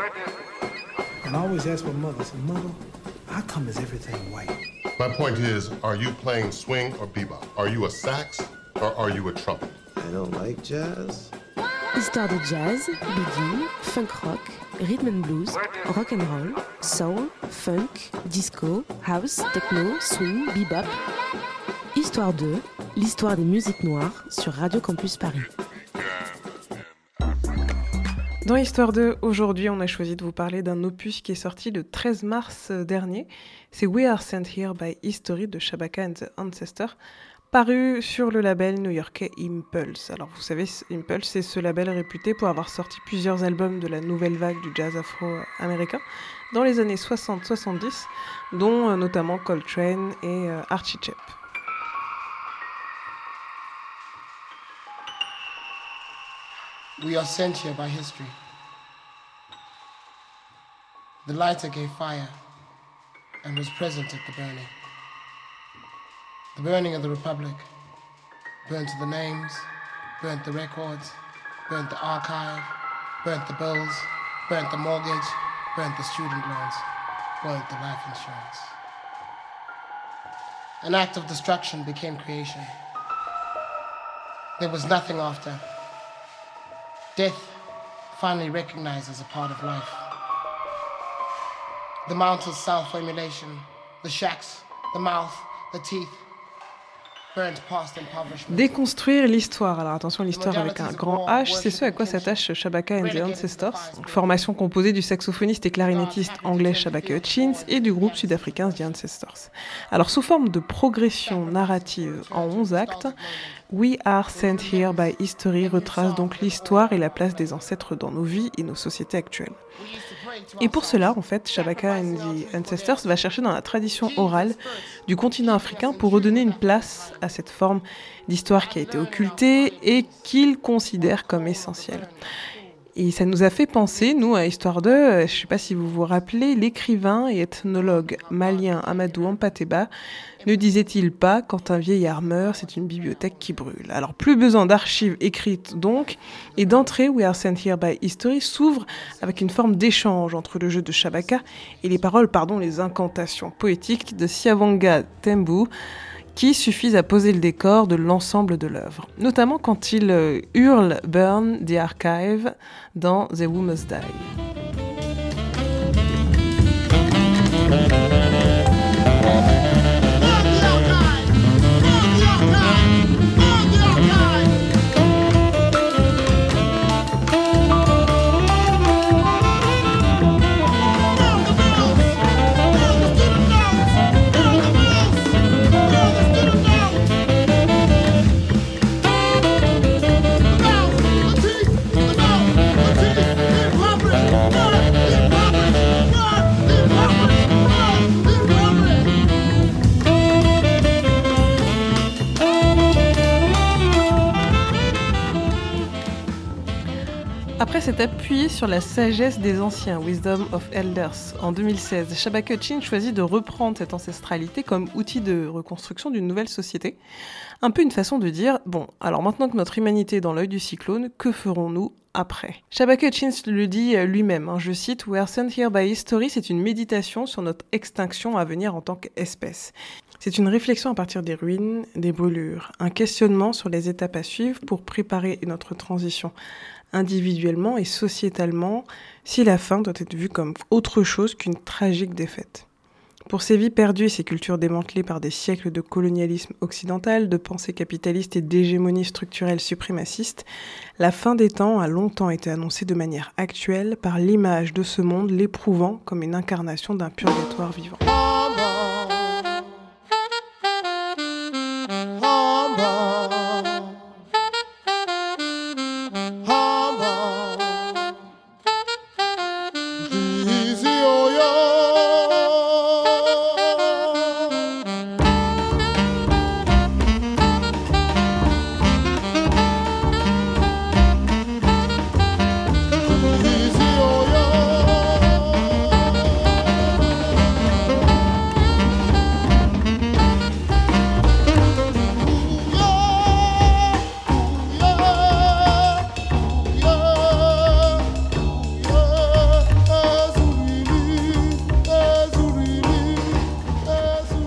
And I always ask my mother, I said, Mother, how come is everything white? My point is, are you playing swing or bebop? Are you a sax or are you a trumpet? I don't like jazz. Histoire de jazz, boogie, funk rock, rhythm and blues, rock and roll, soul, funk, disco, house, techno, swing, bebop. Histoire 2, l'histoire des musiques noires sur Radio Campus Paris. Dans Histoire 2, aujourd'hui, on a choisi de vous parler d'un opus qui est sorti le 13 mars dernier. C'est We Are Sent Here by History de Shabaka and the Ancestors, paru sur le label new-yorkais Impulse. Alors vous savez, Impulse, c'est ce label réputé pour avoir sorti plusieurs albums de la nouvelle vague du jazz afro-américain dans les années 60-70, dont notamment Coltrane et Archie Shepp. We are sent here by history. The lighter gave fire and was present at the burning. The burning of the Republic burnt the names, burnt the records, burnt the archive, burnt the bills, burnt the mortgage, burnt the student loans, burnt the life insurance. An act of destruction became creation. There was nothing after. Death finally recognized as a part of life. The mountain's self-formulation, the shacks, the mouth, the teeth, burnt past impoverishment. Déconstruire l'histoire. Alors attention, l'histoire avec un grand H, c'est ce à quoi s'attache Shabaka and the Ancestors, formation composée du saxophoniste et clarinettiste anglais Shabaka Hutchins et du groupe sud-africain The Ancestors. Alors sous forme de progression narrative en 11 actes, We Are Sent Here by History retrace donc l'histoire et la place des ancêtres dans nos vies et nos sociétés actuelles. Et pour cela, en fait, Shabaka and the Ancestors va chercher dans la tradition orale du continent africain pour redonner une place à cette forme d'histoire qui a été occultée et qu'il considère comme essentielle. Et ça nous a fait penser, nous, à Histoire 2, je ne sais pas si vous vous rappelez, l'écrivain et ethnologue malien Amadou Hampâté-Bâ ne disait-il pas « Quand un vieillard meurt, c'est une bibliothèque qui brûle ». Alors plus besoin d'archives écrites donc, et d'entrée We Are Sent Here by History s'ouvre avec une forme d'échange entre le jeu de Shabaka et les paroles, les incantations poétiques de Siavanga Tembu, qui suffisent à poser le décor de l'ensemble de l'œuvre, notamment quand il hurle « Burn the Archive » dans « The Who Must Die ». Après s'être appuyé sur la sagesse des anciens, Wisdom of Elders, en 2016, Shabaka Hutchins choisit de reprendre cette ancestralité comme outil de reconstruction d'une nouvelle société. Un peu une façon de dire, bon, alors maintenant que notre humanité est dans l'œil du cyclone, que ferons-nous après ? Shabaka Hutchins le dit lui-même, je cite, « We are sent here by history », c'est une méditation sur notre extinction à venir en tant qu'espèce. C'est une réflexion à partir des ruines, des brûlures, un questionnement sur les étapes à suivre pour préparer notre transition individuellement et sociétalement, si la fin doit être vue comme autre chose qu'une tragique défaite. Pour ces vies perdues et ces cultures démantelées par des siècles de colonialisme occidental, de pensée capitaliste et d'hégémonie structurelle suprémaciste, la fin des temps a longtemps été annoncée de manière actuelle par l'image de ce monde l'éprouvant comme une incarnation d'un purgatoire vivant.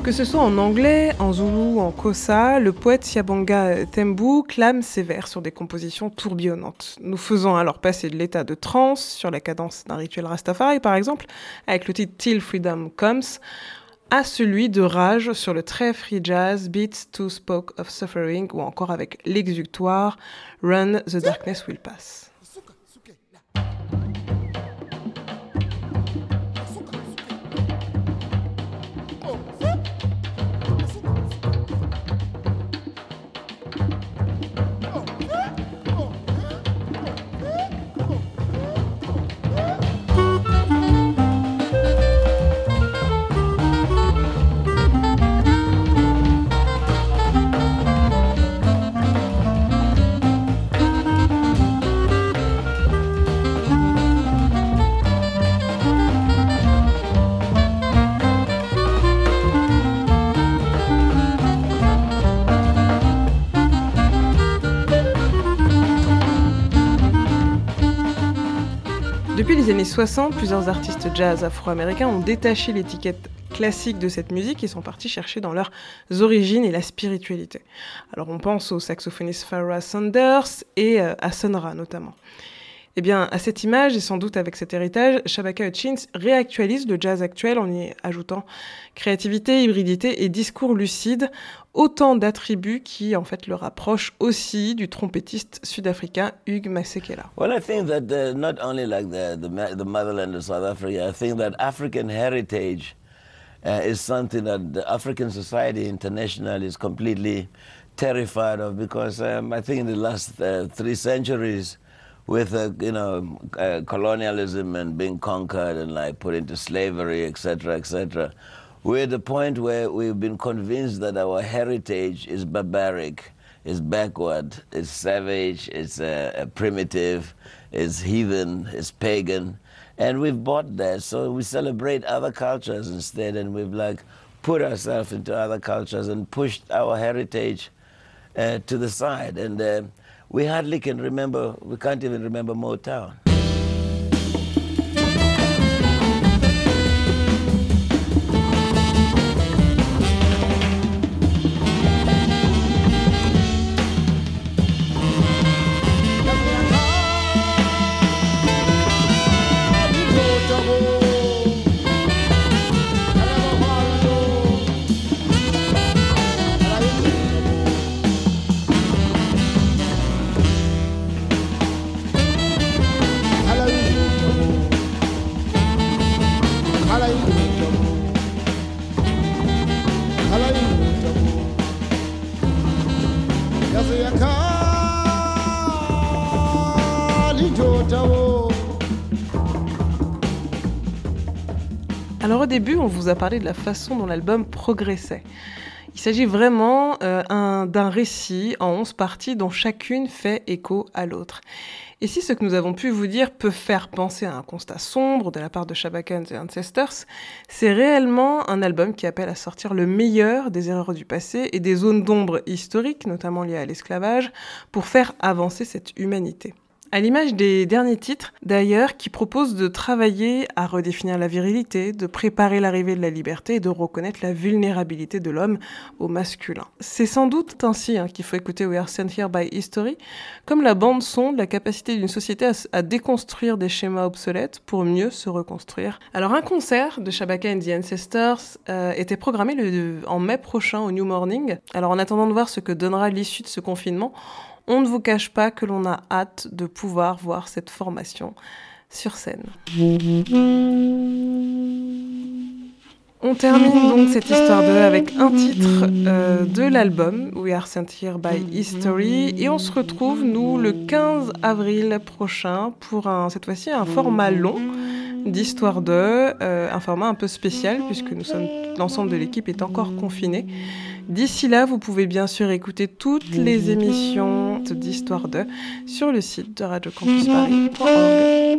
Que ce soit en anglais, en zoulou ou en xhosa, le poète Siyabonga Tembu clame ses vers sur des compositions tourbillonnantes, nous faisant alors passer de l'état de transe sur la cadence d'un rituel Rastafari par exemple, avec le titre Till Freedom Comes, à celui de rage sur le très free jazz Beats to Spoke of Suffering ou encore avec l'exutoire Run the Darkness Will Pass. Depuis les années 60, plusieurs artistes jazz afro-américains ont détaché l'étiquette classique de cette musique et sont partis chercher dans leurs origines et la spiritualité. Alors on pense au saxophoniste Pharoah Sanders et à Sun Ra notamment. Eh bien, à cette image, et sans doute avec cet héritage, Shabaka Hutchins réactualise le jazz actuel en y ajoutant créativité, hybridité et discours lucide, autant d'attributs qui, en fait, le rapprochent aussi du trompettiste sud-africain Hugh Masekela. Well, I think that not only like the motherland of South Africa, I think that African heritage is something that the African society international is completely terrified of because I think in the last 3 centuries, with colonialism and being conquered and like put into slavery, etc., we're at the point where we've been convinced that our heritage is barbaric, is backward, is savage, it's primitive, is heathen, is pagan, and we've bought that. So we celebrate other cultures instead, and we've like put ourselves into other cultures and pushed our heritage to the side. And we hardly can remember, we can't even remember Motown. Alors au début, on vous a parlé de la façon dont l'album progressait. Il s'agit vraiment d'un récit en 11 parties dont chacune fait écho à l'autre. Et si ce que nous avons pu vous dire peut faire penser à un constat sombre de la part de Shabaka and the Ancestors, c'est réellement un album qui appelle à sortir le meilleur des erreurs du passé et des zones d'ombre historiques, notamment liées à l'esclavage, pour faire avancer cette humanité. À l'image des derniers titres, d'ailleurs, qui proposent de travailler à redéfinir la virilité, de préparer l'arrivée de la liberté et de reconnaître la vulnérabilité de l'homme au masculin. C'est sans doute ainsi qu'il faut écouter We Are Sent Here by History, comme la bande-son de la capacité d'une société à déconstruire des schémas obsolètes pour mieux se reconstruire. Alors un concert de Shabaka and the Ancestors était programmé en mai prochain au New Morning. Alors en attendant de voir ce que donnera l'issue de ce confinement, on ne vous cache pas que l'on a hâte de pouvoir voir cette formation sur scène. On termine donc cette histoire 2 avec un titre de l'album We Are Sent Here by History et on se retrouve nous le 15 avril prochain pour cette fois-ci un format long d'histoire 2, un format un peu spécial puisque l'ensemble de l'équipe est encore confiné. D'ici là, vous pouvez bien sûr écouter toutes les émissions d'Histoire 2 sur le site de radiocampusparis.org.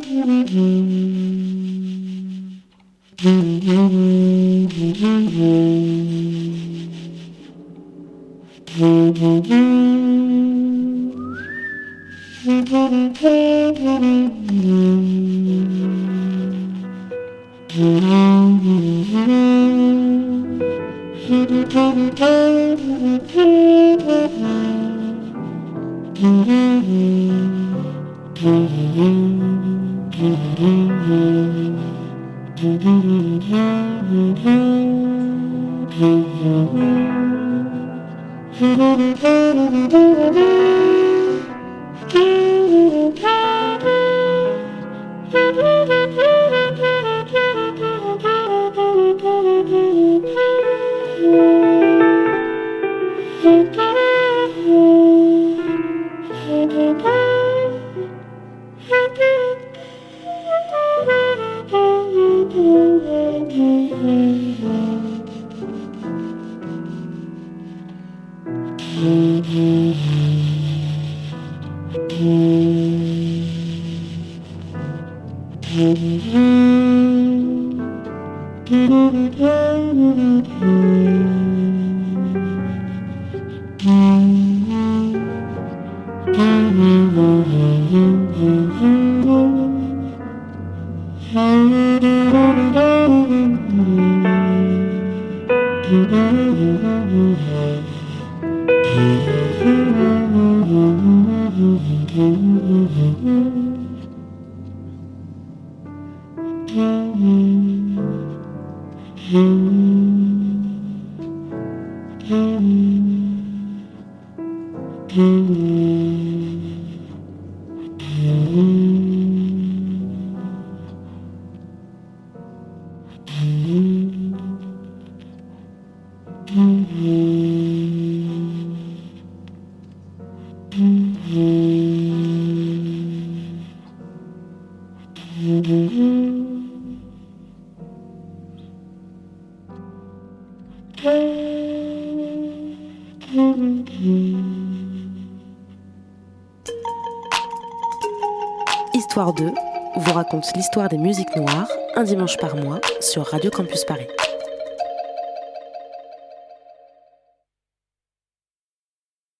Histoire 2 vous raconte l'histoire des musiques noires un dimanche par mois sur Radio Campus Paris.